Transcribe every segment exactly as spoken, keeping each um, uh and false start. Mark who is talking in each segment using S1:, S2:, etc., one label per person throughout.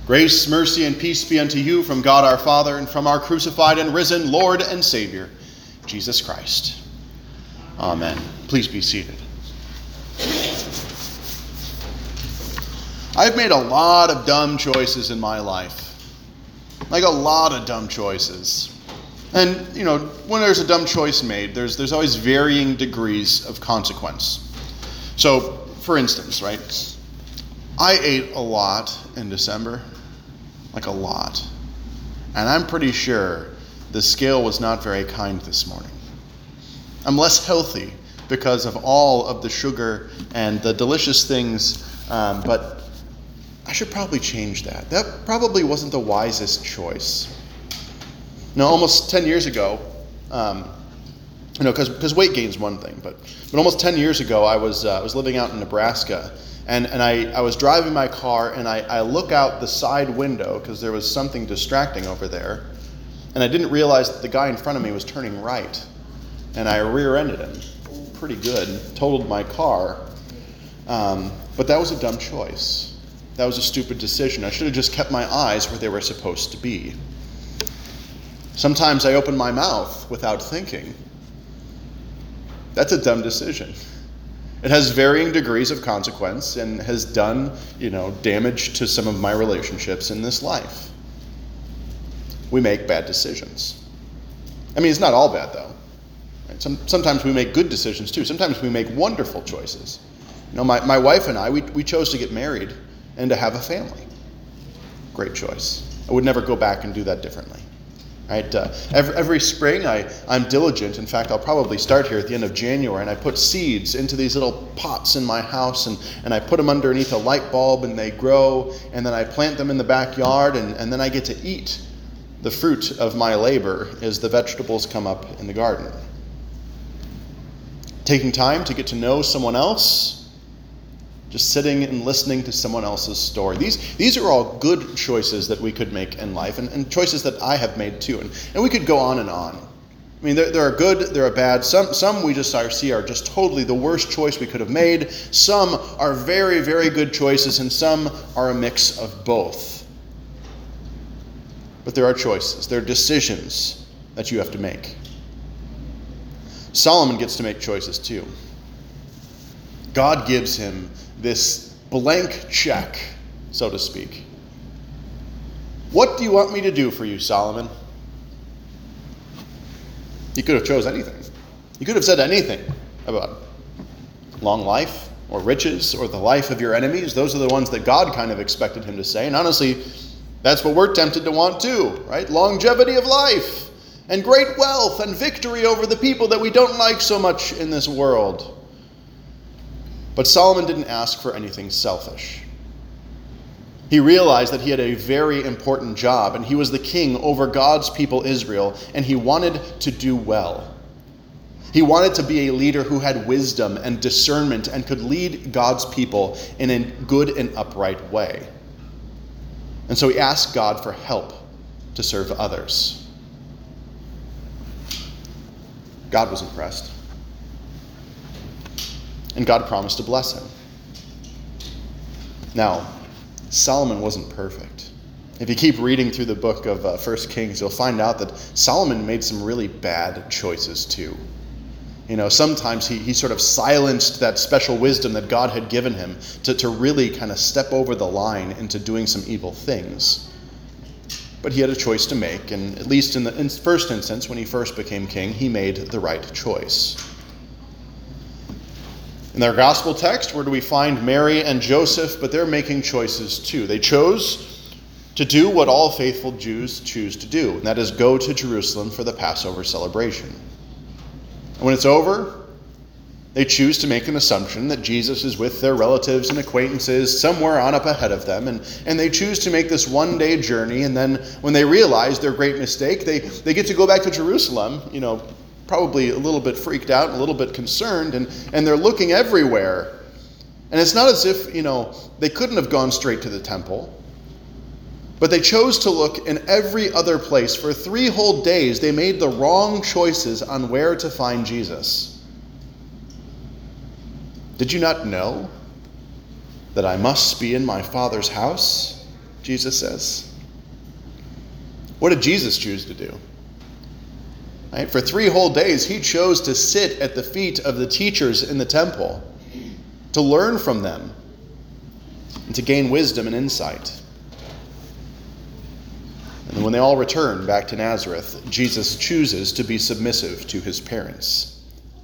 S1: Grace, mercy, and peace be unto you from God our Father and from our crucified and risen Lord and Savior, Jesus Christ. Amen. Please be seated. I've made a lot of dumb choices in my life. Like a lot of dumb choices. And, you know, when there's a dumb choice made, there's there's always varying degrees of consequence. So, for instance, right, I ate a lot in December. Like a lot. And I'm pretty sure the scale was not very kind this morning. I'm less healthy because of all of the sugar and the delicious things, um, but I should probably change that. That probably wasn't the wisest choice. Now, almost ten years ago, um, you know, because because weight gain's one thing, but but almost ten years ago, I was uh, I was living out in Nebraska. And and I, I was driving my car, and I, I look out the side window because there was something distracting over there. And I didn't realize that the guy in front of me was turning right. And I rear-ended him pretty good, totaled my car. Um, but that was a dumb choice. That was a stupid decision. I should have just kept my eyes where they were supposed to be. Sometimes I open my mouth without thinking. That's a dumb decision. It has varying degrees of consequence and has done, you know, damage to some of my relationships in this life. We make bad decisions. I mean, it's not all bad, though. Right? Some, sometimes we make good decisions, too. Sometimes we make wonderful choices. You know, my, my wife and I, we, we chose to get married and to have a family. Great choice. I would never go back and do that differently. Right? Uh, every, every spring, I, I'm diligent. In fact, I'll probably start here at the end of January, and I put seeds into these little pots in my house, and, and I put them underneath a light bulb, and they grow, and then I plant them in the backyard, and, and then I get to eat the fruit of my labor as the vegetables come up in the garden. Taking time to get to know someone else, just sitting and listening to someone else's story. These these are all good choices that we could make in life, and, and choices that I have made too. And, and we could go on and on. I mean, there, there are good, there are bad. Some some we just are, see are just totally the worst choice we could have made. Some are very, very good choices, and some are a mix of both. But there are choices. There are decisions that you have to make. Solomon gets to make choices too. God gives him this blank check, so to speak. What do you want me to do for you, Solomon? He could have chose anything. He could have said anything about long life or riches or the life of your enemies. Those are the ones that God kind of expected him to say. And honestly, that's what we're tempted to want too, right? Longevity of life and great wealth and victory over the people that we don't like so much in this world. But Solomon didn't ask for anything selfish. He realized that he had a very important job, and he was the king over God's people Israel, and he wanted to do well. He wanted to be a leader who had wisdom and discernment and could lead God's people in a good and upright way. And so he asked God for help to serve others. God was impressed. And God promised to bless him. Now, Solomon wasn't perfect. If you keep reading through the book of uh, First Kings, you'll find out that Solomon made some really bad choices too. You know, sometimes he, he sort of silenced that special wisdom that God had given him to, to really kind of step over the line into doing some evil things. But he had a choice to make, and at least in the in first instance, when he first became king, he made the right choice. In their gospel text, where do we find Mary and Joseph? But they're making choices too. They chose to do what all faithful Jews choose to do, and that is go to Jerusalem for the Passover celebration. And when it's over, they choose to make an assumption that Jesus is with their relatives and acquaintances somewhere on up ahead of them, and, and they choose to make this one-day journey, and then when they realize their great mistake, they, they get to go back to Jerusalem, you know, probably a little bit freaked out, a little bit concerned, and, and they're looking everywhere. And it's not as if, you know, they couldn't have gone straight to the temple, but they chose to look in every other place. For three whole days, they made the wrong choices on where to find Jesus. Did you not know that I must be in my Father's house? Jesus says. What did Jesus choose to do? Right? For three whole days, he chose to sit at the feet of the teachers in the temple, to learn from them, and to gain wisdom and insight. And when they all return back to Nazareth, Jesus chooses to be submissive to his parents.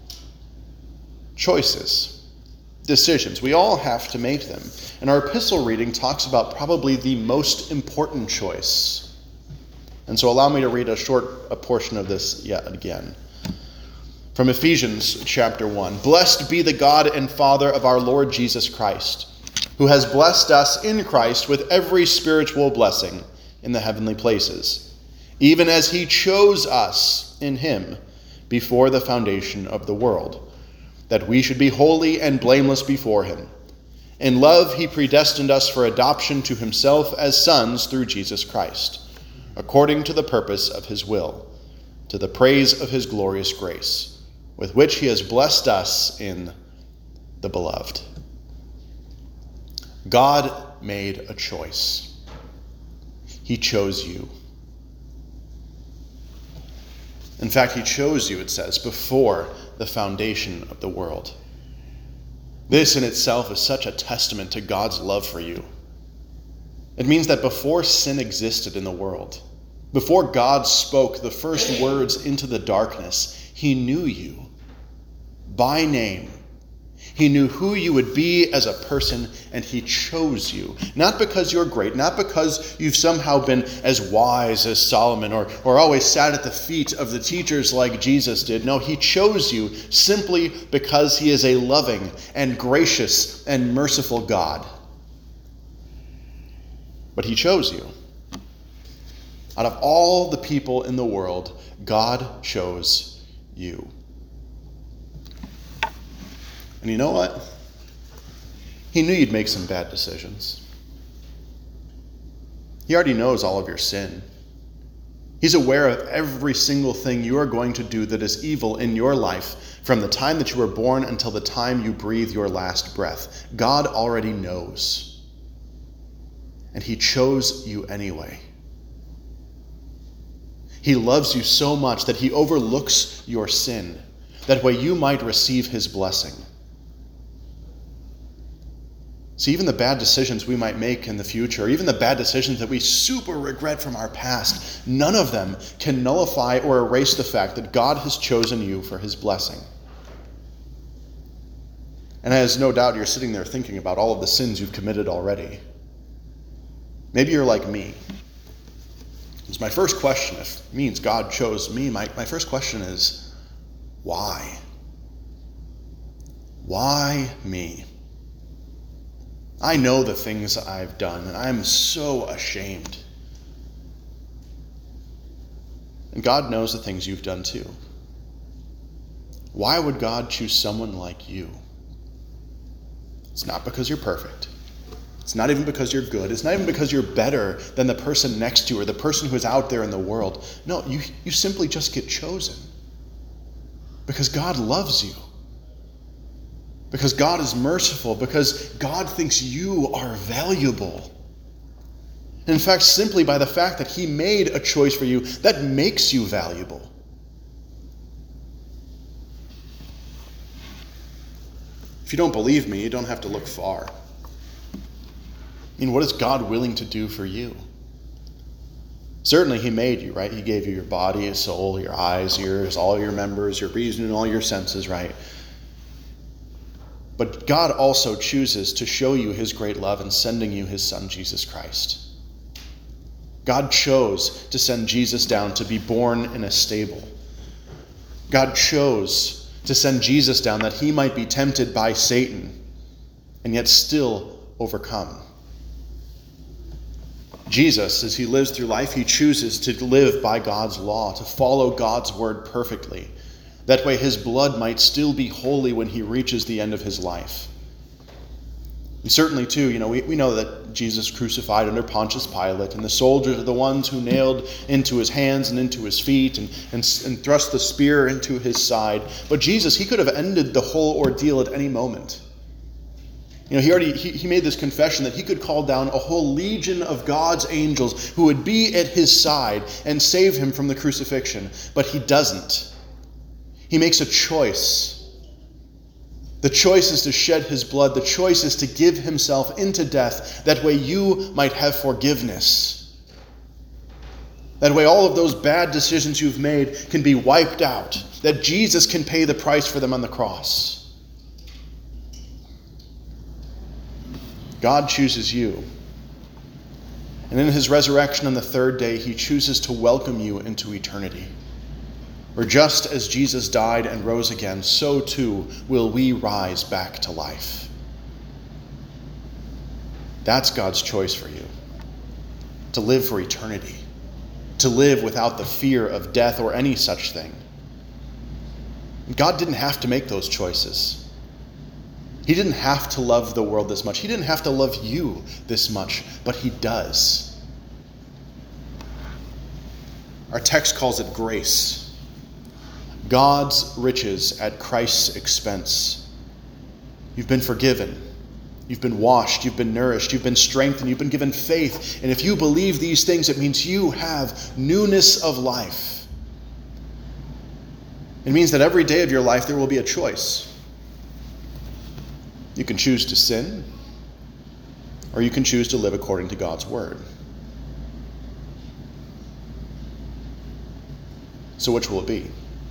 S1: Choices, decisions, we all have to make them. And our epistle reading talks about probably the most important choice. And so allow me to read a short a portion of this yet again. From Ephesians chapter one. Blessed be the God and Father of our Lord Jesus Christ, who has blessed us in Christ with every spiritual blessing in the heavenly places, even as he chose us in him before the foundation of the world, that we should be holy and blameless before him. In love he predestined us for adoption to himself as sons through Jesus Christ, according to the purpose of his will, to the praise of his glorious grace, with which he has blessed us in the beloved. God made a choice. He chose you. In fact, he chose you, it says, before the foundation of the world. This in itself is such a testament to God's love for you. It means that before sin existed in the world, before God spoke the first words into the darkness, he knew you by name. He knew who you would be as a person, and he chose you. Not because you're great, not because you've somehow been as wise as Solomon or, or always sat at the feet of the teachers like Jesus did. No, he chose you simply because he is a loving and gracious and merciful God. But he chose you. Out of all the people in the world, God chose you. And you know what? He knew you'd make some bad decisions. He already knows all of your sin. He's aware of every single thing you are going to do that is evil in your life from the time that you were born until the time you breathe your last breath. God already knows. And he chose you anyway. He loves you so much that he overlooks your sin. That way you might receive his blessing. See, even the bad decisions we might make in the future, even the bad decisions that we super regret from our past, none of them can nullify or erase the fact that God has chosen you for his blessing. And as no doubt you're sitting there thinking about all of the sins you've committed already. Maybe you're like me. It's my first question, if it means God chose me, my, my first question is, why? Why me? I know the things I've done, and I'm so ashamed. And God knows the things you've done too. Why would God choose someone like you? It's not because you're perfect. It's not even because you're good. It's not even because you're better than the person next to you or the person who's out there in the world. No, you, you simply just get chosen. Because God loves you. Because God is merciful, because God thinks you are valuable. In fact, simply by the fact that he made a choice for you, that makes you valuable. If you don't believe me, you don't have to look far. I mean, what is God willing to do for you? Certainly he made you, right? He gave you your body, your soul, your eyes, ears, all your members, your reason, and all your senses, right? But God also chooses to show you his great love in sending you his son, Jesus Christ. God chose to send Jesus down to be born in a stable. God chose to send Jesus down that he might be tempted by Satan and yet still overcome. Jesus, as he lives through life, he chooses to live by God's law, to follow God's word perfectly. That way his blood might still be holy when he reaches the end of his life. And certainly, too, you know, we, we know that Jesus crucified under Pontius Pilate, and the soldiers are the ones who nailed into his hands and into his feet and, and, and thrust the spear into his side. But Jesus, he could have ended the whole ordeal at any moment. You know, he already he, he made this confession that he could call down a whole legion of God's angels who would be at his side and save him from the crucifixion, but he doesn't. He makes a choice. The choice is to shed his blood. The choice is to give himself into death. That way you might have forgiveness. That way all of those bad decisions you've made can be wiped out. That Jesus can pay the price for them on the cross. God chooses you. And in his resurrection on the third day, he chooses to welcome you into eternity. For just as Jesus died and rose again, so too will we rise back to life. That's God's choice for you. To live for eternity. To live without the fear of death or any such thing. God didn't have to make those choices. He didn't have to love the world this much. He didn't have to love you this much, but he does. Our text calls it grace. God's riches at Christ's expense. You've been forgiven. You've been washed. You've been nourished. You've been strengthened. You've been given faith. And if you believe these things, it means you have newness of life. It means that every day of your life there will be a choice. You can choose to sin, or you can choose to live according to God's word. So which will it be?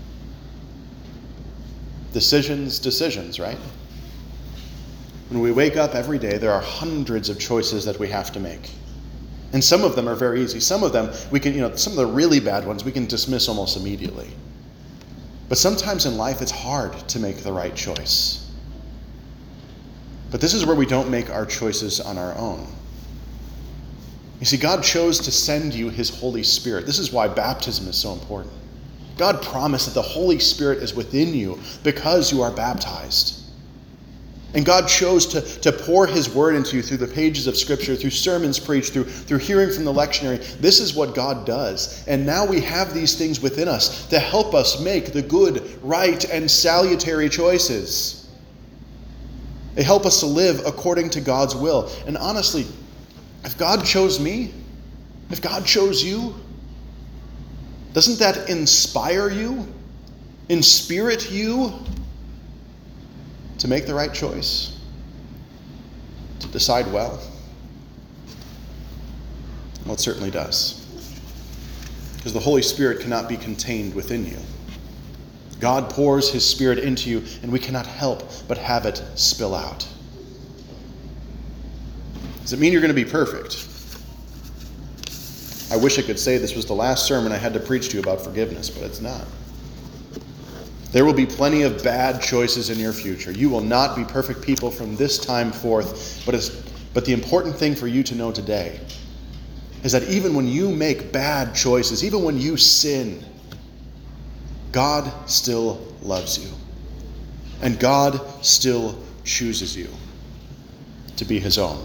S1: Decisions, decisions, right? When we wake up every day, there are hundreds of choices that we have to make. And some of them are very easy. Some of them, we can, you know, some of the really bad ones we can dismiss almost immediately. But sometimes in life, it's hard to make the right choice. But this is where we don't make our choices on our own. You see, God chose to send you his Holy Spirit. This is why baptism is so important. God promised that the Holy Spirit is within you because you are baptized. And God chose to, to pour his word into you through the pages of Scripture, through sermons preached, through, through hearing from the lectionary. This is what God does. And now we have these things within us to help us make the good, right, and salutary choices. They help us to live according to God's will. And honestly, if God chose me, if God chose you, doesn't that inspire you, inspirit you to make the right choice, to decide well? Well, it certainly does. Because the Holy Spirit cannot be contained within you. God pours his Spirit into you, and we cannot help but have it spill out. Does it mean you're going to be perfect? I wish I could say this was the last sermon I had to preach to you about forgiveness, but it's not. There will be plenty of bad choices in your future. You will not be perfect people from this time forth, but, it's, but the important thing for you to know today is that even when you make bad choices, even when you sin, God still loves you. And God still chooses you to be his own.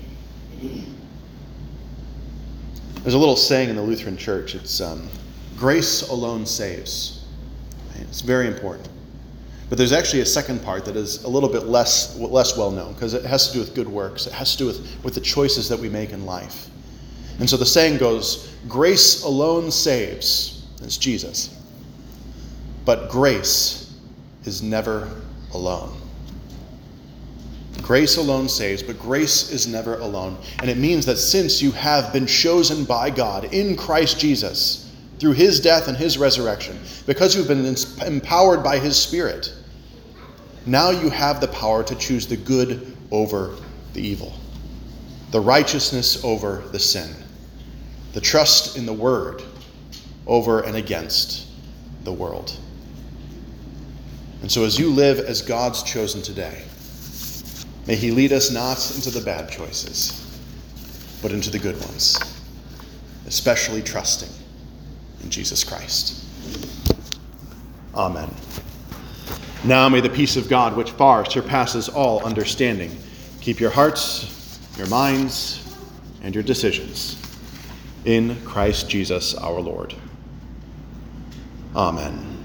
S1: There's a little saying in the Lutheran Church. It's um, grace alone saves. It's very important. But there's actually a second part that is a little bit less less well known because it has to do with good works. It has to do with, with the choices that we make in life. And so the saying goes, grace alone saves. It's Jesus. But grace is never alone. Grace alone saves, but grace is never alone. And it means that since you have been chosen by God in Christ Jesus, through his death and his resurrection, because you've been empowered by his Spirit, now you have the power to choose the good over the evil, the righteousness over the sin, the trust in the word over and against the world. And so as you live as God's chosen today, may he lead us not into the bad choices, but into the good ones, especially trusting in Jesus Christ. Amen. Now may the peace of God, which far surpasses all understanding, keep your hearts, your minds, and your decisions in Christ Jesus our Lord. Amen.